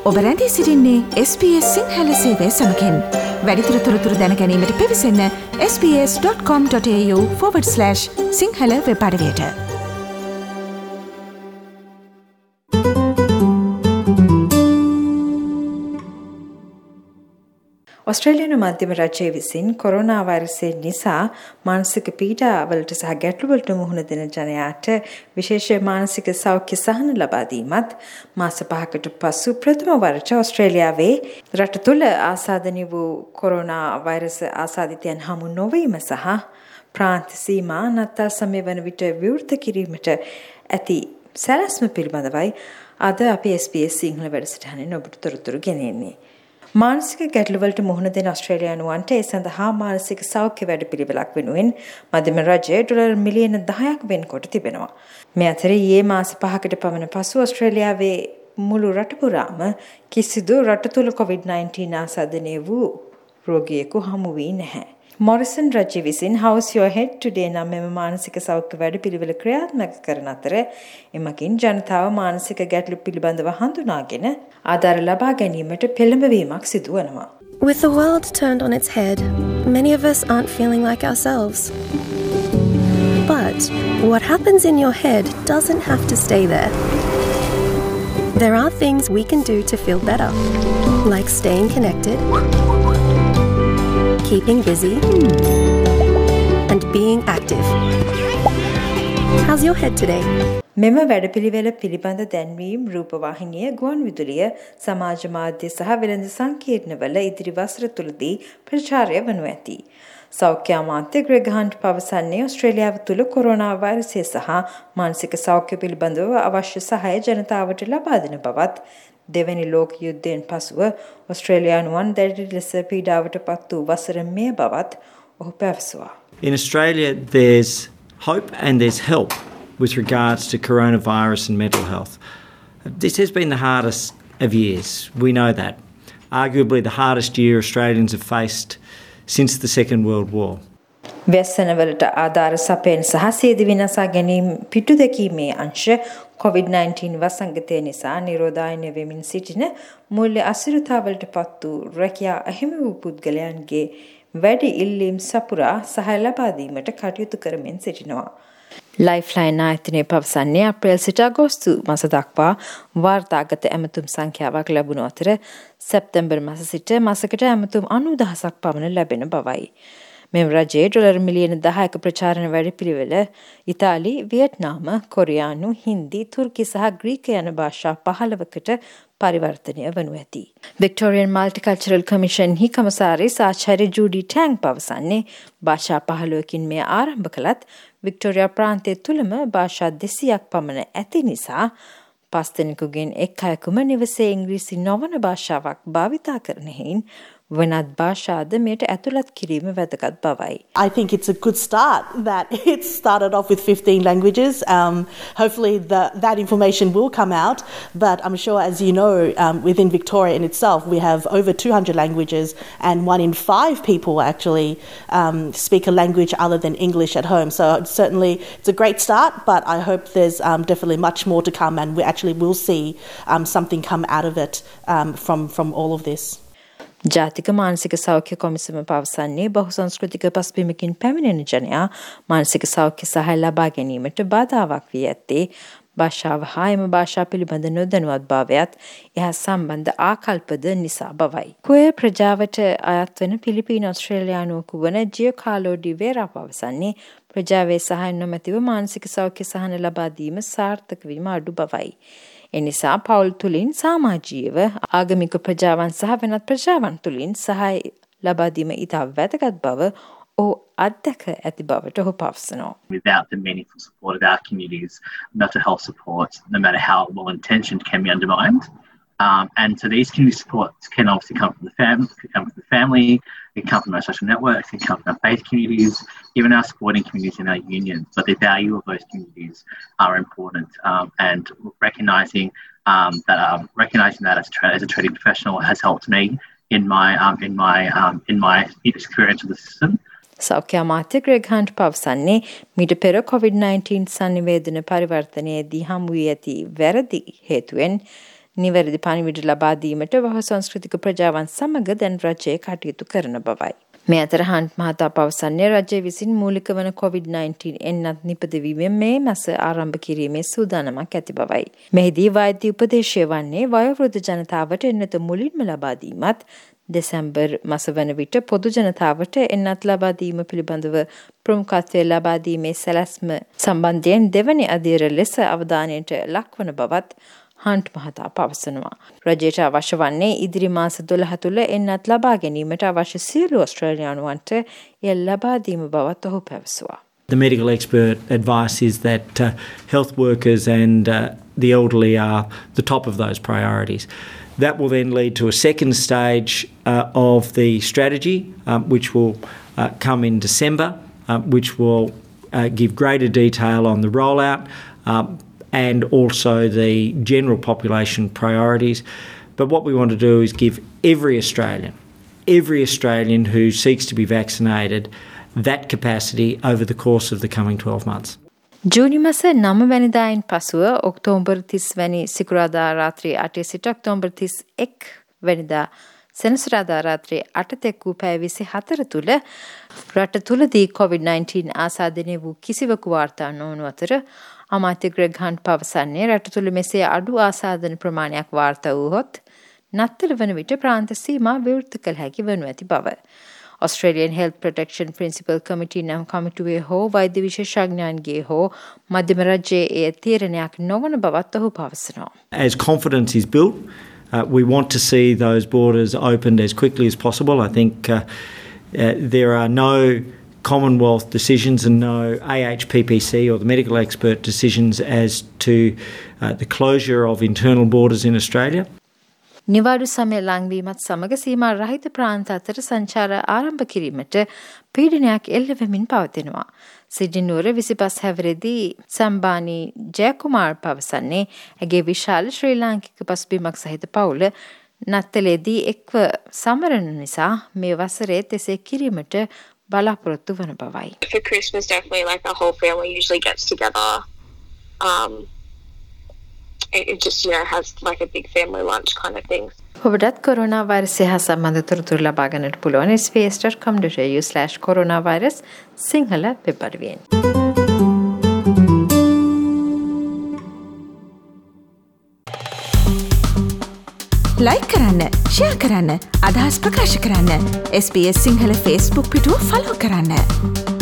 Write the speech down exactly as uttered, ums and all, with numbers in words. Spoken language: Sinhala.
ඔබ රැඳී සිටින්නේ S B S සිංහල සේවය සමගින්. වැඩිදුර තොරතුරු දැන ගැනීමට පිවිසන්න s b s dot com dot a u forward slash Sinhala web අඩවියට. ඔස්ට්‍රේලියානු මධ්‍යම රජය විසින් කොරෝනා වෛරසය නිසා මානසික පීඩාවලට සහ ගැටලුවලට මුහුණ දෙන ජනයාට විශේෂ මානසික සෞඛ්‍ය සහන ලබා දීමත් මාස පහකට පසු ප්‍රථම වරට ඔස්ට්‍රේලියාවේ රට තුළ ආසාදනය වූ කොරෝනා වෛරස ආසාදිතයන් හමු නොවීම සහ ප්‍රාන්ත සීමා නත්තල් සමය වන විට විවෘත කිරීමට ඇති සැලැස්ම පිළිබඳවයි අද අපි S B S සිංහල වැඩසටහනින් ඔබට තොරතුරු ගෙනෙන්නේ. මානසික ගැටලුවලට මුහුණ දෙන ඔස්ට්‍රේලියානුවන්ට ඒ සඳහා මානසික සෞඛ්‍ය වැඩපිළිවෙලක් වෙනුවෙන් මධ්‍යම රජය ඩොලර් මිලියන දහයක් වෙන්කොට තිබෙනවා. මේ අතර ඊයේ මාස පහකට පමණ පසු ඔස්ට්‍රේලියාවේ මුළු රට පුරාම කිසිදු රට තුළ කොවිඩ් නයින්ටීන් ආසාදනය වූ රෝගියෙකු හමු වී නැහැ. මොරිසන් රජය විසින් How's Your Head Today නම් මෙම මානසික සෞඛ්‍ය වැඩපිළිවෙල ක්‍රියාත්මක කරන අතර එමගින් ජනතාව මානසික ගැටලු පිළිබඳව හඳුනාගෙන ආධාර ලබා ගැනීමට පෙළඹවීමක් සිදු වෙනවා. With the world turned on its head, many of us aren't feeling like ourselves. But what happens in your head doesn't have to stay there. There are things we can do to feel better, like staying connected, keeping busy, and being active. How's your head today? මෙම වැඩපිළිවෙල පිළිබඳ දැන්වීම් රූපවාහිනිය, ගුවන් විදුලිය, සමාජ මාධ්‍ය සහ වෙළඳ සංකීර්ණවල ඉදිරි වසර තුළදී ප්‍රචාරය වනු ඇති. සෞඛ්‍ය අමාත්‍ය ග්‍රෙග් හන්ට් පවසන්නේ ඔස්ට්‍රේලියාව තුළ කොරෝනා වෛරසය සහ මානසික සෞඛ්‍ය පිළිබඳව අවශ්‍ය සහාය ජනතාවට ලබා දෙන බවත් දෙවැනි ලෝක යුද්ධයෙන් පසුව ඔස්ට්‍රේලියානුවන් දැඩි ලෙස පීඩාවට පත් වූ වසර මේ බවත් ඔහු පැවසුවා. In Australia there's hope and there's help with regards to coronavirus and mental health. This has been the hardest of years. We know that. Arguably the hardest year Australians have faced since the Second World War. වැස්සනවලට ආධාර සපයන සහ සියදි විනාසා ගැනීම පිටු දැකීමේ අංශ කොවිඩ් නයින්ටීන් වසංගතය නිසා නිරෝධායන වෙමින් සිටින මූල්‍ය අසිරතාවලට පත් වූ රැකියා අහිමි වූ පුද්ගලයන්ගේ වැඩි ඉල්ලීම් සපුරා සහාය ලබා දීමට කටයුතු කරමින් සිටිනවා. ලයිෆ්ලයින් ආයතනය පවසන්නේ අප්‍රේල් සිට අගෝස්තු මාස දක්වා වාර්තාගත ඇමතුම් සංඛ්‍යාවක් ලැබුණු අතර සැප්තැම්බර් මාස සිට මාසකට ඇමතුම් අනූ දහසක් පමණ ලැබෙන බවයි. මෙම රජයේ ඩොලර් මිලියන දහයක ප්‍රචාරණ වැඩපිළිවෙල ඉතාලි, වියට්නාම, කොරියානු, හින්දි, තුර්කි සහ ග්‍රීක යන භාෂා පහළවකට පරිවර්තනය වනු ඇති. Victorian Multicultural Commission හි කමසාරිස් ආචාර්ය ජූඩි ටැංග් පවසන්නේ භාෂා පහළවකින් මෙය ආරම්භ කළත් වික්ටෝරියා ප්‍රාන්තය තුළම භාෂා දෙසීයක් පමණ ඇති නිසා පස් දෙනෙකුගෙන් එක් අයෙකුම නිවසේ ඉංග්‍රීසි නොවන භාෂාවක් භාවිතා කරන හේයින් වෙනත් භාෂාද මෙයට ඇතුළත් කිරීම වැදගත් බවයි. I think it's a good start that it started off with fifteen languages. Um, hopefully the, that information will come out, but I'm sure, as you know, um, within Victoria in itself, we have over two hundred languages and one in five people actually um, speak a language other than English at home. So certainly it's a great start, but I hope there's um, definitely much more to come and we actually will see um, something come out of it um, from, from all of this. ජාතික මානසික සෞඛ්‍ය කොමිසම පවසන්නේ බහුසංස්කෘතික පසුබිමකින් පැමිණෙන ජනයා මානසික සෞඛ්‍ය සහාය ලබා ගැනීමට බාධාවක් වී ඇත්තේ භාෂාව හා එම භාෂා පිළිබඳ නොදැනුවත් භාවයත් එහා සම්බන්ධ ආකල්පද නිසා බවයි. කුය ප්‍රජාවට අයත් වන පිලිපීන ඔස්ට්‍රේලියානුවෙකු වන ජියෝකාලෝ ඩි වේරා පවසන්නේ ප්‍රජාවේ සහාය නොමැතිව මානසික සෞඛ්‍ය සහන ලබා දීම සාර්ථක වීම අඩු බවයි. එනිසා පවුල් තුළින් සමාජීයව ආගමික ප්‍රජාවන් සහ වෙනත් ප්‍රජාවන් තුළින් සහාය ලබා දීම ඉතා වැදගත් බව ඔහු අත්දැක ඇති බවට ඔහු පවසනවා. Without the meaningful support of our communities, mental health support, no matter how well intentioned, can be undermined. Um, and so these community supports can obviously come from the family, can come from the family, it can come from our social networks, it can come from our faith communities, even our sporting communities and our unions. But the value of those communities are important, um, and recognising um, that um, recognising that as a, tra- as a trading professional has helped me in my um, in my um, in my experience with the system. සෞඛ්‍ය අමාත්‍ය ග්‍රෙග් හන්ට් පවසන්නේ මීට පෙර කොවිඩ් නයින්ටීන් සංනිවේදන පරිවර්තනයේදී හමු වී ඇති වැරදි හේතුවෙන් නිවැරදි පණිවිඩ ලබා දීමට වහ සංස්කෘතික ප්‍රජාවන් සමග දැන් රජය කටයුතු කරන බවයි. මේ අතර හන්ට් මහතා පවසන්නේ රජය විසින් මූලික වන කොවිඩ් නයින්ටීන් එන්නත් නිපදවීමෙන් මේ මාස ආරම්භ කිරීමේ සූදානමක් ඇති බවයි. මෙහිදී වෛද්‍ය උපදේශය වන්නේ වයෝවෘද්ධ ජනතාවට එන්නත මුලින්ම ලබා දීමත් දෙසැම්බර් මාස වන විට පොදු ජනතාවට එන්නත් ලබා දීම පිළිබඳව ප්‍රමුඛත්වය ලබා දීමේ සැලැස්ම සම්බන්ධයෙන් දෙවැනි අදියර ලෙස අවධානයට ලක්වන බවත් හන්ට් මහතා පවසනවා. රජයට අවශ්‍ය වන්නේ ඉදිරි මාස දොළහ තුළ එන්නත් ලබා ගැනීමට අවශ්‍ය සියලු ඔස්ට්‍රේලියානුවන්ට එය ලබා දීම බවත් ඔහු පැවසුවා. The medical expert advice is that uh, health workers and uh, the elderly are the top of those priorities. That will then lead to a second stage uh, of the strategy, um, which will uh, come in December, um, which will uh, give greater detail on the rollout um, and also the general population priorities. But what we want to do is give every Australian, every Australian who seeks to be vaccinated, that capacity over the course of the coming twelve months. ජූනි මාස නව වැනිදායින් පසුව ඔක්තෝබර් තිස් වැනි සිකුරාදා රාත්‍රී අටේ සිට ඔක්තෝබර් තිස් එක් වැනිදා සෙනසුරාදා රාත්‍රී අට තෙක් වූ පැය විසිහතර තුළ රට තුළදී කොවිඩ් නයින්ටීන් ආසාදනය වූ කිසිවකු වාර්තා නොවන අතර අමාත්‍ය ග්‍රෙග් හන්ට් පවසන්නේ රට තුළ මෙසේ අඩු ආසාදන ප්‍රමාණයක් වාර්තා වූහොත් නත්තල වන විට ප්‍රාන්ත සීමා විවෘත කළ හැකි වනු ඇති බව. Australian Health Protection Principal Committee නම් කමිටුවේ හෝ වෛද්‍ය විශේෂඥයන්ගේ හෝ මධ්‍යම රජයේ එය තීරණයක් නොවන බවත් ඔහු පවසනවා. As confidence is built, uh, we want to see those borders opened as quickly as possible. I think uh, uh, there are no Commonwealth decisions and no A H P P C or the medical expert decisions as to uh, the closure of internal borders in Australia. නිවාඩු සමය ලංවීමත් සමග සීමා රහිත ප්‍රාන්ත අතර සංචාර ආරම්භ කිරීමට පීඩනයක් එල්ල වෙමින් පවතිනවා. සිඩ්නි නුවර විසිපස් හැවිරිදි සම්බානි ජයකුමාර් පවසන්නේ ඇගේ විශාල ශ්‍රී ලාංකික පසුබිමක් සහිත පවුල නත්තලේදී එක්ව සමරන නිසා මේ වසරේත් එසේ කිරීමට බලාපොරොත්තු වන බවයි. For Christmas, definitely like the whole family usually gets together. Um, It just, you know, has like a big family lunch kind of thing. ඔබටත් කොරෝනා වෛරසය හා සම්බන්ධ තොරතුරු ලබා ගන්නට පුළුවන් s b s dot com dot a u slash coronavirus Sinhala web අඩවියෙන්. ලයික් කරන්න, ෂෙයා කරන්න, අදහස් ප්‍රකාශ කරන්න. S B S Sinhala Facebook පිටුව ෆලෝ කරන්න.